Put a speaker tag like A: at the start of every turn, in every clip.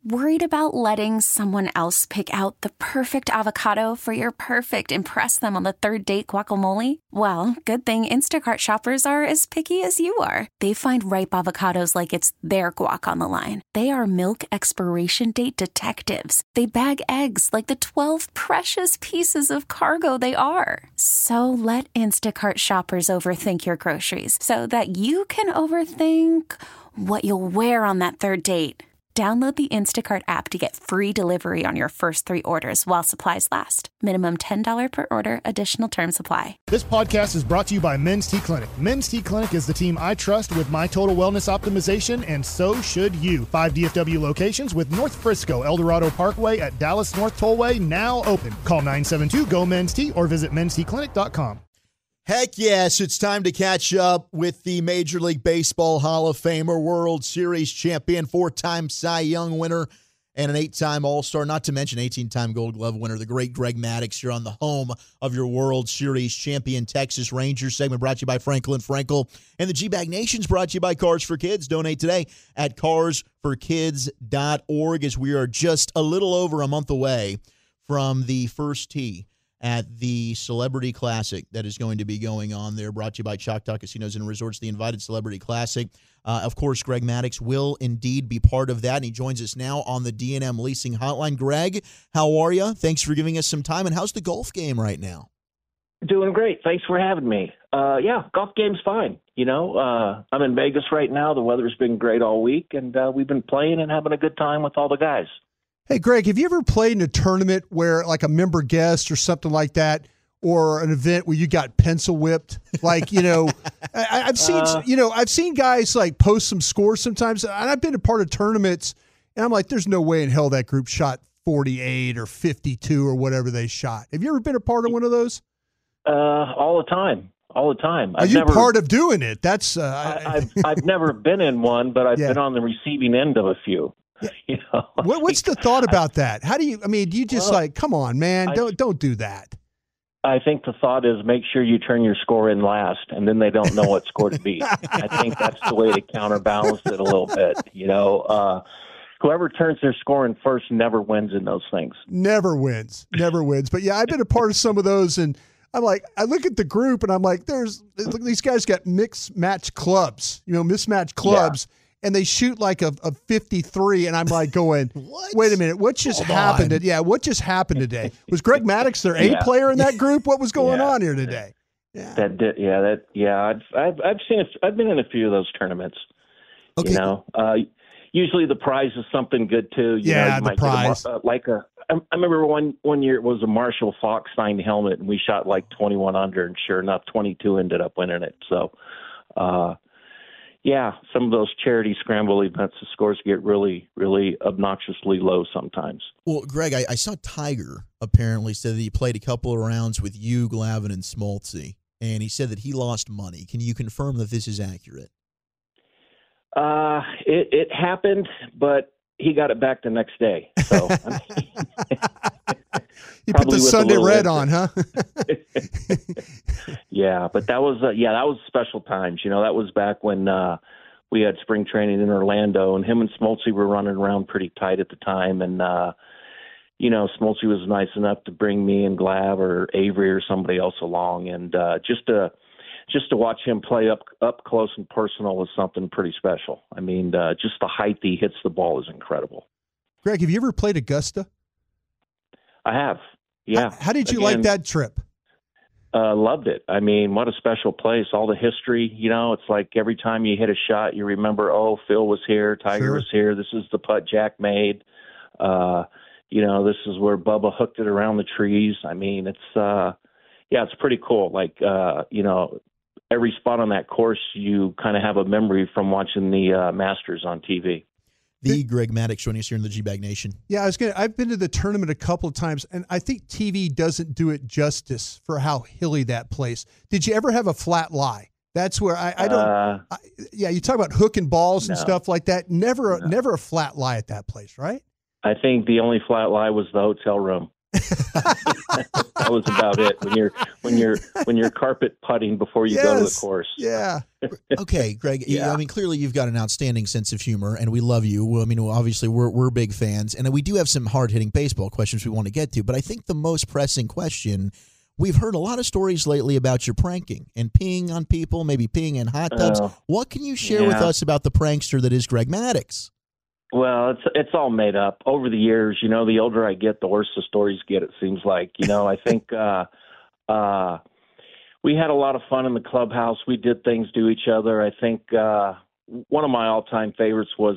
A: Worried about letting someone else pick out the perfect avocado for your perfect impress them on the third date guacamole? Well, good thing Instacart shoppers are as picky as you are. They find ripe avocados like it's their guac on the line. They are milk expiration date detectives. They bag eggs like the 12 precious pieces of cargo they are. So let Instacart shoppers overthink your groceries so that you can overthink what you'll wear on that third date. Download the Instacart app to get free delivery on your first 3 orders while supplies last. Minimum $10 per order. Additional terms apply.
B: This podcast is brought to you by Men's T Clinic. Men's T Clinic is the team I trust with my total wellness optimization, and so should you. 5 DFW locations with North Frisco, El Dorado Parkway at Dallas North Tollway now open. Call 972-GO-MEN'S-T or visit mensteclinic.com.
C: Heck yes, it's time to catch up with the Major League Baseball Hall of Famer, World Series champion, 4-time Cy Young winner, and an 8-time All-Star, not to mention 18-time Gold Glove winner, the great Greg Maddux. You're on the home of your World Series champion Texas Rangers. Segment brought to you by Franklin Frankel. And the G-Bag Nation's brought to you by Cars for Kids. Donate today at carsforkids.org, as we are just a little over a month away from the first tee at the Celebrity Classic that is going to be going on there, brought to you by Choctaw Casinos and Resorts, the Invited Celebrity Classic. Of course, Greg Maddux will indeed be part of that, and he joins us now on the D&M Leasing Hotline. Greg, how are you? Thanks for giving us some time, and how's the golf game right now?
D: Doing great. Thanks for having me. Yeah, golf game's fine. You know, I'm in Vegas right now. The weather's been great all week, and we've been playing and having a good time with all the guys.
E: Hey, Greg, have you ever played in a tournament where, like, a member guest or something like that, or an event where you got pencil whipped? Like, you know, I've seen guys like post some scores sometimes, and I've been a part of tournaments, and I'm like, there's no way in hell that group shot 48 or 52 or whatever they shot. Have you ever been a part of one of those?
D: All the time.
E: Are you part of doing it? That's
D: I've never been in one, but I've been on the receiving end of a few. You know,
E: what's the thought about that? How do you? I mean, do you just come on, man, don't do that?
D: I think the thought is make sure you turn your score in last, and then they don't know what score to beat. I think that's the way to counterbalance it a little bit. You know, whoever turns their score in first never wins in those things.
E: Never wins. But yeah, I've been a part of some of those, and I'm like, I look at the group, and I'm like, these guys got mismatched clubs. Yeah. And they shoot like a 53, and I'm like going, wait a minute, what just happened? What just happened today? Was Greg Maddux their A player in that group? What was going on here today?
D: I've seen I've been in a few of those tournaments. Okay. You know, usually the prize is something good too. You know, you might prize. I remember one year it was a Marshall Fox signed helmet, and we shot like 21 under, and sure enough, 22 ended up winning it. So, yeah, some of those charity scramble events, the scores get really, really obnoxiously low sometimes.
C: Well, Greg, I saw Tiger apparently said that he played a couple of rounds with you, Glavine, and Smoltzy, and he said that he lost money. Can you confirm that this is accurate?
D: It happened, but he got it back the next day. So
E: you put the Sunday red on, huh?
D: Yeah, but that was special times. You know, that was back when we had spring training in Orlando, and him and Smoltzy were running around pretty tight at the time. And you know, Smoltzy was nice enough to bring me and Glav or Avery or somebody else along, and just to watch him play up close and personal was something pretty special. I mean, just the height he hits the ball is incredible.
E: Greg, have you ever played Augusta?
D: I have, yeah.
E: How did you like that trip?
D: Loved it. I mean, what a special place. All the history, you know, it's like every time you hit a shot, you remember, oh, Phil was here, Tiger was here, this is the putt Jack made. You know, this is where Bubba hooked it around the trees. I mean, it's it's pretty cool. Like, you know, every spot on that course, you kind of have a memory from watching the Masters on TV.
C: The Greg Maddux joining us here in the G-Bag Nation.
E: Yeah, I've been to the tournament a couple of times, and I think TV doesn't do it justice for how hilly that place. Did you ever have a flat lie? That's where I don't. You talk about hooking balls and stuff like that. Never a flat lie at that place, right?
D: I think the only flat lie was the hotel room. That was about it. When you're carpet putting before you go to the course.
E: Yeah.
C: Okay, Greg.
D: Yeah.
C: I mean, clearly you've got an outstanding sense of humor, and we love you. I mean, obviously we're big fans, and we do have some hard-hitting baseball questions we want to get to. But I think the most pressing question, we've heard a lot of stories lately about your pranking and peeing on people, maybe peeing in hot tubs. What can you share with us about the prankster that is Greg Maddux?
D: Well, it's all made up. Over the years, the older I get, the worse the stories get, it seems like. I think we had a lot of fun in the clubhouse. We did things to each other. I think one of my all-time favorites was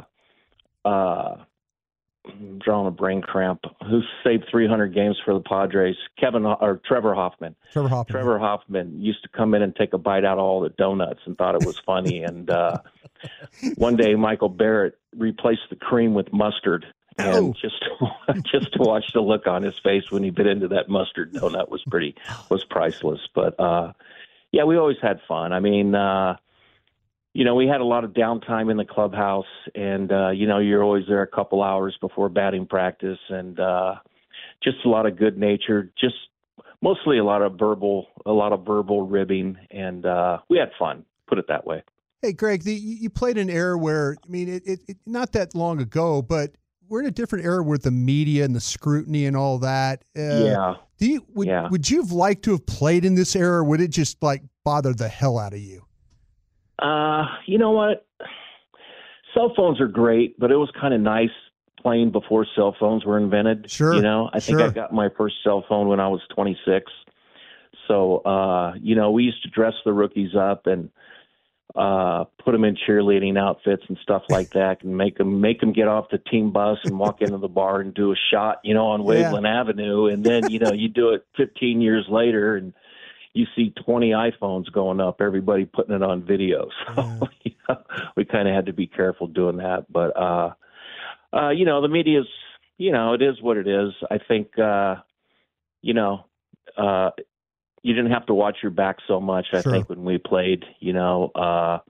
D: I'm drawing a brain cramp. Who saved 300 games for the Padres? Trevor Hoffman. Trevor Hoffman used to come in and take a bite out of all the donuts and thought it was funny. And one day, Michael Barrett replaced the cream with mustard. And just to watch the look on his face when he bit into that mustard donut was priceless. But yeah, we always had fun. I mean, we had a lot of downtime in the clubhouse, and you're always there a couple hours before batting practice, and just a lot of good nature, just mostly a lot of verbal ribbing, and we had fun. Put it that way.
E: Hey, Greg, you played an era where, I mean, it not that long ago, but we're in a different era with the media and the scrutiny and all that.
D: Yeah.
E: Would you have liked to have played in this era, or would it just bother the hell out of you?
D: You know what? Cell phones are great, but it was kind of nice playing before cell phones were invented.
E: Sure.
D: I think I got my first cell phone when I was 26. So, we used to dress the rookies up and put them in cheerleading outfits and stuff like that, and make them get off the team bus and walk into the bar and do a shot, on Waveland Avenue. And then, you do it 15 years later and you see 20 iPhones going up, everybody putting it on video. So we kind of had to be careful doing that. But, the media's, it is what it is. I think, you didn't have to watch your back so much, I think, when we played, we weren't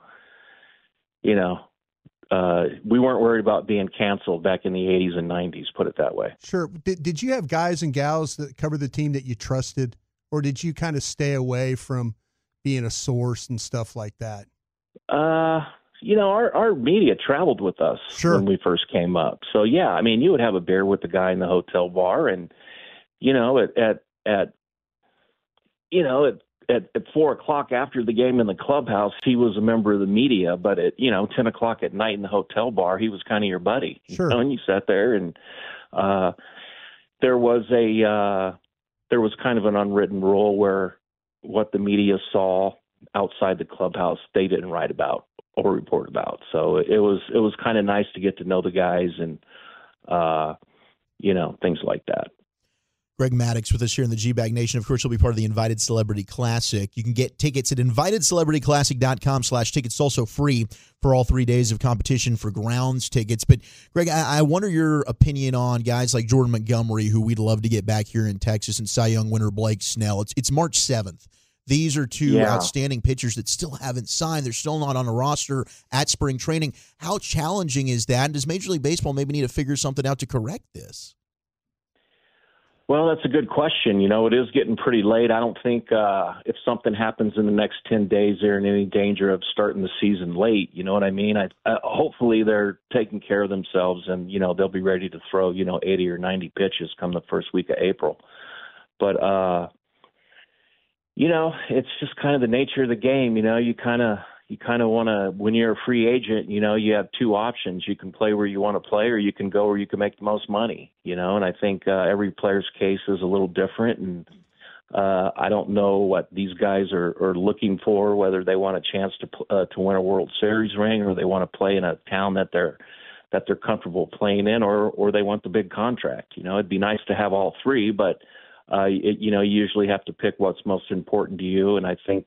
D: worried about being canceled back in the 80s and 90s, put it that way.
E: Sure. Did you have guys and gals that covered the team that you trusted, or did you kind of stay away from being a source and stuff like that?
D: Our media traveled with us when we first came up. So, yeah, I mean, you would have a beer with the guy in the hotel bar, and, at 4:00 after the game in the clubhouse, he was a member of the media, but at 10:00 at night in the hotel bar, he was kind of your buddy.
E: Sure.
D: And you sat there, and there was kind of an unwritten rule where what the media saw outside the clubhouse, they didn't write about or report about. So it was kind of nice to get to know the guys and things like that.
C: Greg Maddux with us here in the G-Bag Nation. Of course, he'll be part of the Invited Celebrity Classic. You can get tickets at invitedcelebrityclassic.com/tickets. It's also free for all 3 days of competition for grounds tickets. But, Greg, I wonder your opinion on guys like Jordan Montgomery, who we'd love to get back here in Texas, and Cy Young winner Blake Snell. It's March 7th. These are two outstanding pitchers that still haven't signed. They're still not on a roster at spring training. How challenging is that? And does Major League Baseball maybe need to figure something out to correct this?
D: Well, that's a good question. It is getting pretty late. I don't think if something happens in the next 10 days, they're in any danger of starting the season late. You know what I mean? Hopefully they're taking care of themselves and, they'll be ready to throw, 80 or 90 pitches come the first week of April. But, it's just kind of the nature of the game. You kind of want to, when you're a free agent, you have two options. You can play where you want to play, or you can go where you can make the most money, and I think every player's case is a little different. And I don't know what these guys are looking for, whether they want a chance to win a World Series ring, or they want to play in a town that they're comfortable playing in, or they want the big contract. It'd be nice to have all three, but you usually have to pick what's most important to you. And I think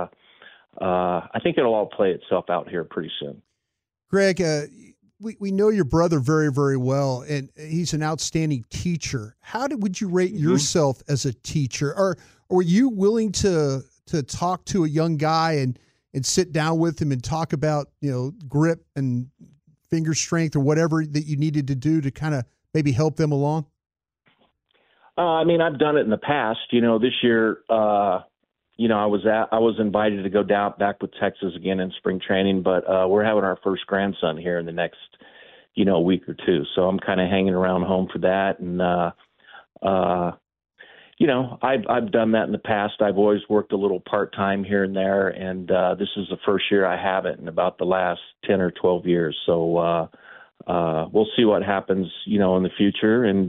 D: it'll all play itself out here pretty soon.
E: Greg, we know your brother very, very well, and he's an outstanding teacher. Would you rate yourself as a teacher? Or were you willing to talk to a young guy and sit down with him and talk about, grip and finger strength or whatever that you needed to do to kind of maybe help them along?
D: I mean, I've done it in the past. This year, I was invited to go back with Texas again in spring training, but we're having our first grandson here in the next, week or two. So I'm kind of hanging around home for that. And, I've done that in the past. I've always worked a little part-time here and there, and this is the first year I haven't in about the last 10 or 12 years. So we'll see what happens, in the future. And,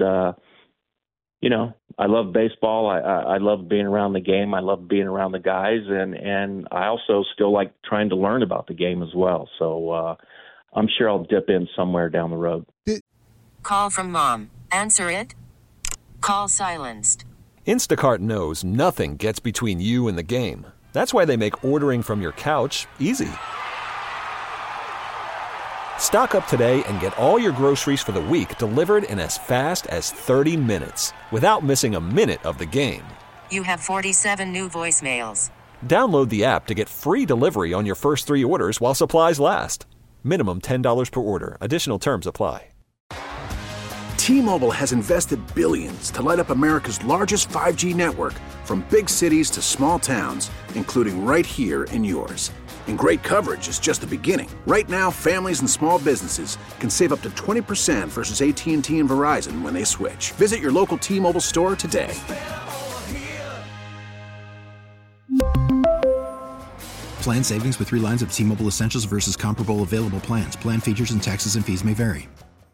D: I love baseball. I love being around the game. I love being around the guys. And I also still like trying to learn about the game as well. So I'm sure I'll dip in somewhere down the road.
F: Call from mom. Answer it. Call silenced.
G: Instacart knows nothing gets between you and the game. That's why they make ordering from your couch easy. Stock up today and get all your groceries for the week delivered in as fast as 30 minutes without missing a minute of the game.
F: You have 47 new voicemails.
G: Download the app to get free delivery on your first 3 orders while supplies last. Minimum $10 per order. Additional terms apply.
H: T-Mobile has invested billions to light up America's largest 5G network, from big cities to small towns, including right here in yours. And great coverage is just the beginning. Right now, families and small businesses can save up to 20% versus AT&T and Verizon when they switch. Visit your local T-Mobile store today.
I: Plan savings with 3 lines of T-Mobile Essentials versus comparable available plans. Plan features and taxes and fees may vary.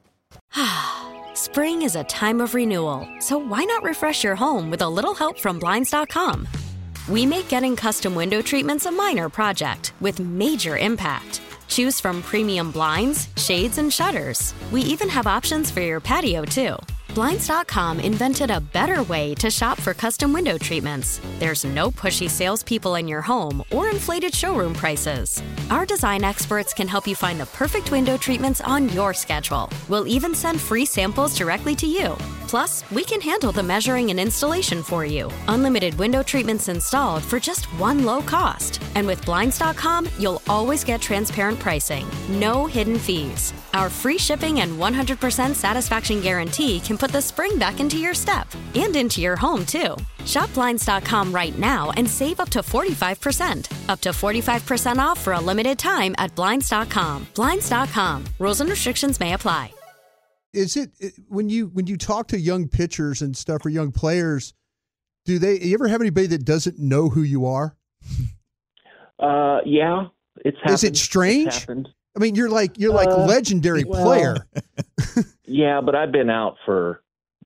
J: Spring is a time of renewal, so why not refresh your home with a little help from Blinds.com? We make getting custom window treatments a minor project with major impact. Choose from premium blinds, shades, and shutters. We even have options for your patio, too. Blinds.com invented a better way to shop for custom window treatments. There's no pushy salespeople in your home or inflated showroom prices. Our design experts can help you find the perfect window treatments on your schedule. We'll even send free samples directly to you. Plus, we can handle the measuring and installation for you. Unlimited window treatments installed for just one low cost. And with Blinds.com, you'll always get transparent pricing. No hidden fees. Our free shipping and 100% satisfaction guarantee can put the spring back into your step and into your home, too. Shop Blinds.com right now and save up to 45%. Up to 45% off for a limited time at Blinds.com. Blinds.com. Rules and restrictions may apply.
E: Is it when you talk to young pitchers and stuff or young players, you ever have anybody that doesn't know who you are?
D: Yeah, it's happened.
E: Is it strange?
D: It's happened.
E: I mean, you're like legendary player.
D: Yeah, but I've been out for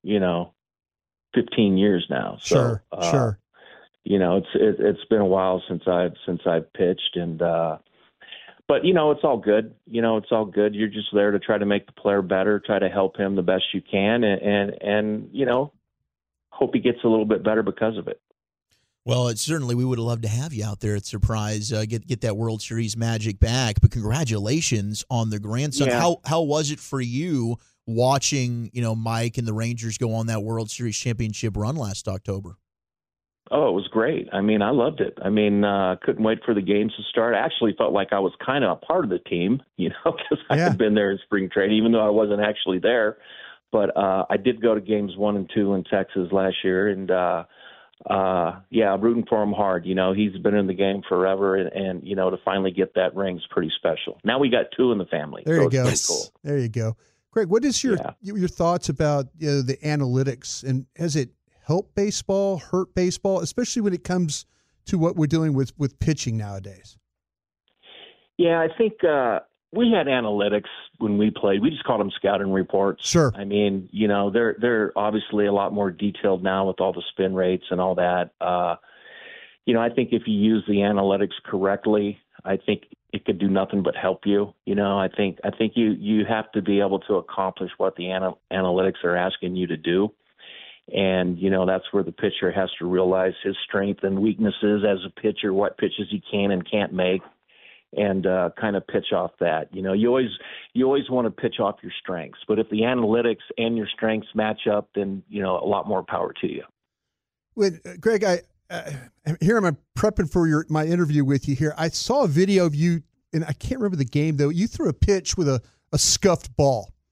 D: 15 years now. So,
E: Sure.
D: It's been a while since I've pitched, and but it's all good. It's all good. You're just there to try to make the player better, try to help him the best you can, and hope he gets a little bit better because of it.
C: Well, certainly we would have loved to have you out there at Surprise, get that World Series magic back. But congratulations on the grandson.
D: Yeah.
C: How was it for you watching Mike and the Rangers go on that World Series championship run last October?
D: Oh, it was great. I mean, I loved it. I mean, couldn't wait for the games to start. I actually felt like I was kind of a part of the team, because I had been there in spring training, even though I wasn't actually there. But I did go to games 1 and 2 in Texas last year, and rooting for him hard. He's been in the game forever, and to finally get that ring is pretty special. Now we got 2 in the family.
E: There you go.
D: Cool.
E: There you go. Greg, what is your thoughts about the analytics, and has it helped baseball, hurt baseball, especially when it comes to what we're dealing with pitching nowadays?
D: Yeah, I think we had analytics when we played. We just called them scouting reports.
E: Sure.
D: I mean, they're obviously a lot more detailed now with all the spin rates and all that. I think if you use the analytics correctly, I think it could do nothing but help you. I think you have to be able to accomplish what the analytics are asking you to do. And, that's where the pitcher has to realize his strength and weaknesses as a pitcher, what pitches he can and can't make, and kind of pitch off that. You always want to pitch off your strengths. But if the analytics and your strengths match up, then, a lot more power to you.
E: Greg, here I'm prepping for my interview with you here. I saw a video of you, and I can't remember the game, though. You threw a pitch with a scuffed ball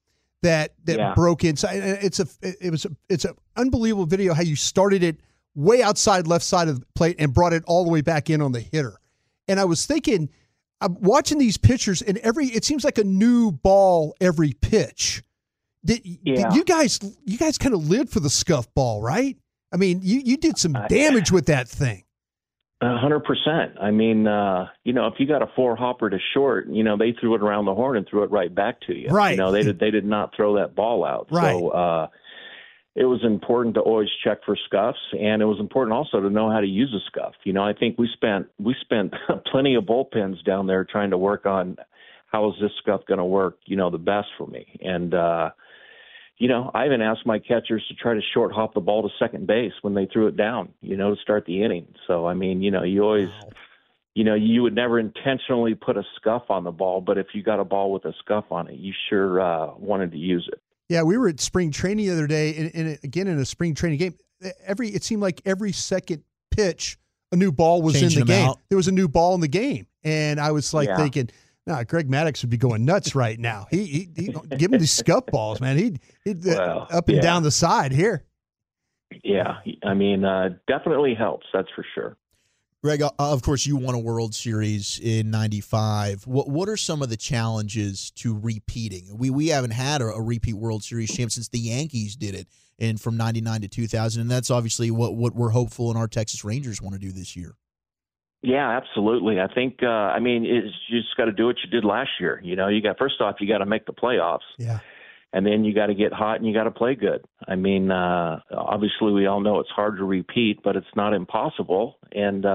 E: that broke inside. It's an unbelievable video how you started it way outside left side of the plate and brought it all the way back in on the hitter. And I was thinking, I'm watching these pitchers, and it seems like a new ball every pitch. Did you guys kind of lived for the scuff ball, right? I mean, you did some damage with that thing.
D: 100%. I mean, if you got a 4-hopper to short, they threw it around the horn and threw it right back to you.
E: Right.
D: They did not throw that ball out.
E: Right.
D: So it was important to always check for scuffs, and it was important also to know how to use a scuff. I think we spent plenty of bullpens down there trying to work on how is this scuff going to work, the best for me. And I even asked my catchers to try to short hop the ball to second base when they threw it down, to start the inning. So, I mean, you always, you would never intentionally put a scuff on the ball, but if you got a ball with a scuff on it, you sure wanted to use it.
E: Yeah, we were at spring training the other day, and again in a spring training game, it seemed like every second pitch, a new ball was in the game. There was a new ball in the game, and I was thinking, Greg Maddux would be going nuts right now. He give him these scuff balls, man. He'd up and down the side here.
D: Yeah, I mean, definitely helps. That's for sure.
C: Greg, of course, you won a World Series in '95. What are some of the challenges to repeating? We haven't had a repeat World Series champ since the Yankees did it, and from '99 to 2000, and that's obviously what we're hopeful and our Texas Rangers want to do this year.
D: Yeah, absolutely. I think, you just got to do what you did last year. You first off, you got to make the playoffs.
E: Yeah.
D: And then you got to get hot and you got to play good. I mean, obviously we all know it's hard to repeat, but it's not impossible. And,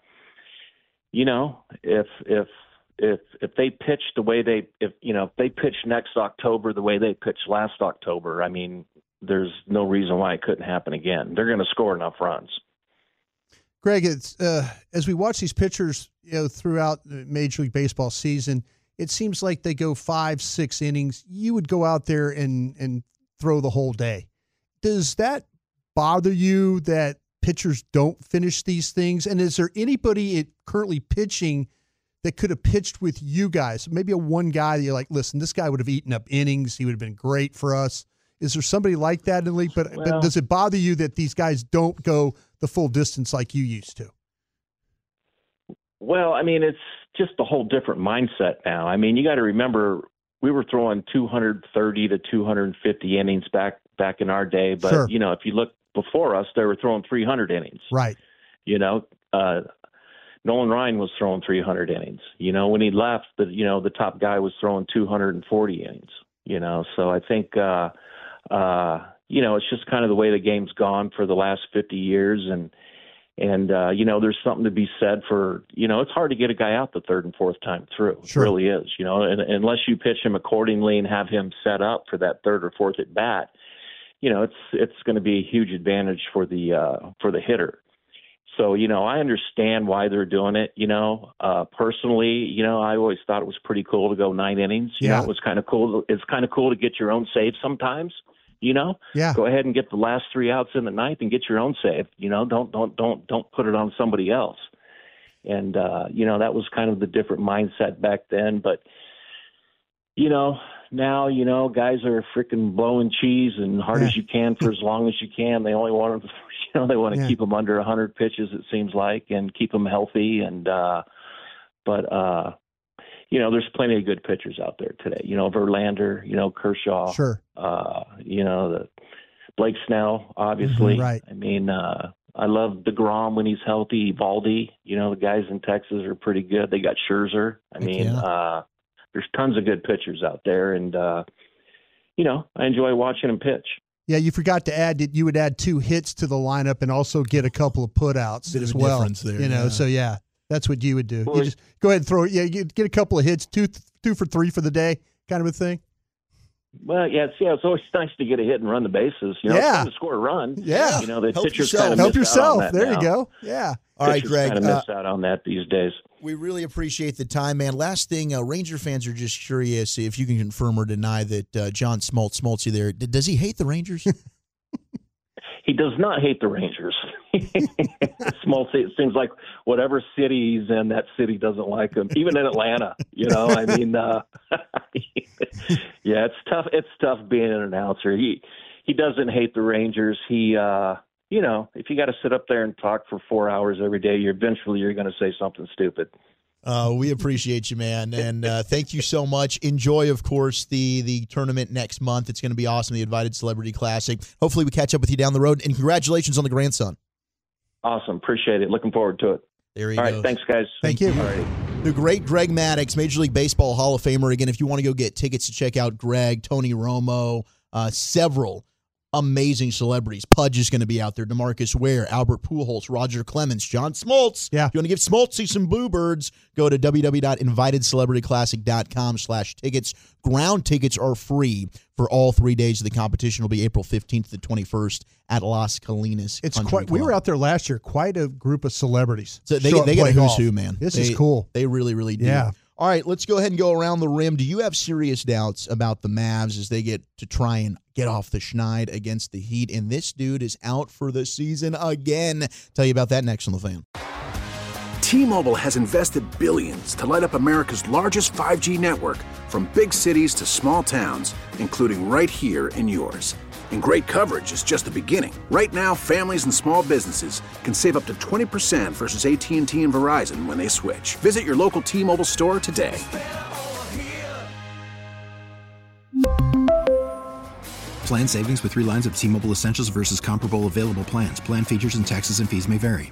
D: if they pitch the way if they pitch next October the way they pitched last October, I mean, there's no reason why it couldn't happen again. They're going to score enough runs.
E: Greg, it's as we watch these pitchers, throughout the Major League Baseball season, it seems like they go 5-6 innings. You would go out there and throw the whole day. Does that bother you that pitchers don't finish these things? And is there anybody currently pitching that could have pitched with you guys? Maybe one guy that you're like, listen, this guy would have eaten up innings. He would have been great for us. Is there somebody like that in the league? But does it bother you that these guys don't go the full distance like you used to?
D: Well, I mean, it's just a whole different mindset now. I mean, you got to remember we were throwing 230 to 250 innings back in our day. But,
E: sure.
D: If you look before us, they were throwing 300 innings.
E: Right.
D: Nolan Ryan was throwing 300 innings. When he left, the top guy was throwing 240 innings. So I think, it's just kind of the way the game's gone for the last 50 years. And there's something to be said for, it's hard to get a guy out the third and fourth time through.
E: Sure.
D: It really is, and unless you pitch him accordingly and have him set up for that third or fourth at bat, it's going to be a huge advantage for the hitter. So, I understand why they're doing it. Personally, I always thought it was pretty cool to go 9 innings. It was kind of cool. It's kind of cool to get your own save sometimes.
E: Yeah.
D: Go ahead and get the last 3 outs in the ninth and get your own save. Don't put it on somebody else. And that was kind of the different mindset back then. But now guys are freaking blowing cheese and hard as you can for as long as you can. They only want to, they want to keep them under 100 pitches. It seems like, and keep them healthy. And there's plenty of good pitchers out there today. Verlander, Kershaw.
E: Sure.
D: The Blake Snell, obviously.
E: Mm-hmm, right.
D: I mean, I love DeGrom when he's healthy. Eovaldi, the guys in Texas are pretty good. They got Scherzer. I mean, there's tons of good pitchers out there, and I enjoy watching them pitch.
E: Yeah, you forgot to add that you would add 2 hits to the lineup and also get a couple of putouts as well.
C: There,
E: So yeah. That's what you would do. You just go ahead and throw it. Yeah, you get a couple of hits, two for 3 for the day, kind of a thing.
D: Well, it's always nice to get a hit and run the bases. It's fun to score a run.
E: Yeah,
D: the pitchers
C: kind
D: of
E: help yourself.
D: There
E: you go. Yeah.
C: All right, Greg.
D: Kind of miss out on that these days.
C: We really appreciate the time, man. Last thing, Ranger fans are just curious if you can confirm or deny that John Smoltzy there. Does he hate the Rangers?
D: He does not hate the Rangers. Small city, it seems like whatever city he's in, that city doesn't like him. Even in Atlanta, I mean, yeah, it's tough. It's tough being an announcer. He doesn't hate the Rangers. He, if you got to sit up there and talk for 4 hours every day, you're going to say something stupid.
C: We appreciate you, man, and thank you so much. Enjoy, of course, the tournament next month. It's going to be awesome, the Invited Celebrity Classic. Hopefully we catch up with you down the road, and congratulations on the grandson.
D: Awesome. Appreciate it. Looking forward to it.
C: There he
D: goes.
C: All right,
D: thanks, guys.
E: Thank you.
D: All right.
C: The great Greg Maddux, Major League Baseball Hall of Famer. Again, if you want to go get tickets to check out Greg, Tony Romo, several amazing celebrities. Pudge is going to be out there. DeMarcus Ware, Albert Pujols, Roger Clemens, John Smoltz.
E: Yeah.
C: If you want to give Smoltzy some boo birds, go to www.invitedcelebrityclassic.com/tickets. Ground tickets are free for all 3 days of the competition. Will be April 15th to the 21st at Las Colinas.
E: It's quite. We were out there last year. Quite a group of celebrities.
C: So they get a who's who, man.
E: This is cool.
C: They really, really do.
E: Yeah.
C: All right, let's go ahead and go around the rim. Do you have serious doubts about the Mavs as they get to try and get off the schneid against the Heat? And this dude is out for the season again. Tell you about that next on The Fan.
H: T-Mobile has invested billions to light up America's largest 5G network, from big cities to small towns, including right here in yours. And great coverage is just the beginning. Right now, families and small businesses can save up to 20% versus AT&T and Verizon when they switch. Visit your local T-Mobile store today.
I: Plan savings with 3 lines of T-Mobile Essentials versus comparable available plans. Plan features and taxes and fees may vary.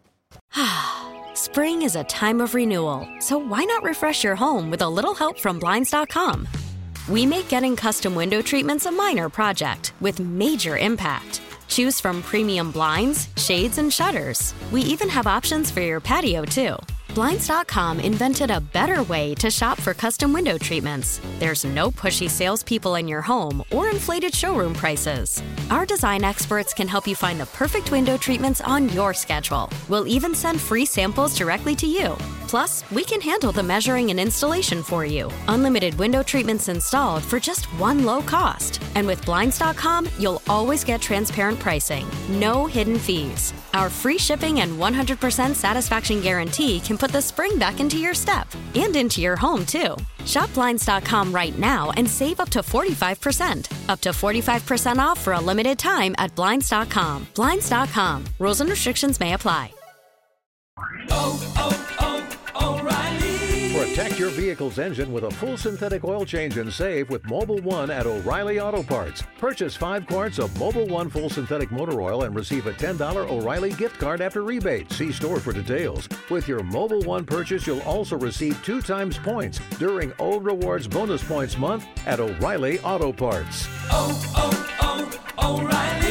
J: Spring is a time of renewal, so why not refresh your home with a little help from Blinds.com? We make getting custom window treatments a minor project with major impact. Choose from premium blinds, shades, and shutters. We even have options for your patio, too. Blinds.com invented a better way to shop for custom window treatments. There's no pushy salespeople in your home or inflated showroom prices. Our design experts can help you find the perfect window treatments on your schedule. We'll even send free samples directly to you. Plus, we can handle the measuring and installation for you. Unlimited window treatments installed for just one low cost. And with Blinds.com, you'll always get transparent pricing. No hidden fees. Our free shipping and 100% satisfaction guarantee can put the spring back into your step and into your home, too. Shop Blinds.com right now and save up to 45%. Up to 45% off for a limited time at Blinds.com. Blinds.com. Rules and restrictions may apply.
K: Protect your vehicle's engine with a full synthetic oil change and save with Mobil 1 at O'Reilly Auto Parts. Purchase 5 quarts of Mobil 1 full synthetic motor oil and receive a $10 O'Reilly gift card after rebate. See store for details. With your Mobil 1 purchase, you'll also receive 2 times points during O Rewards Bonus Points Month at O'Reilly Auto Parts.
L: O'Reilly.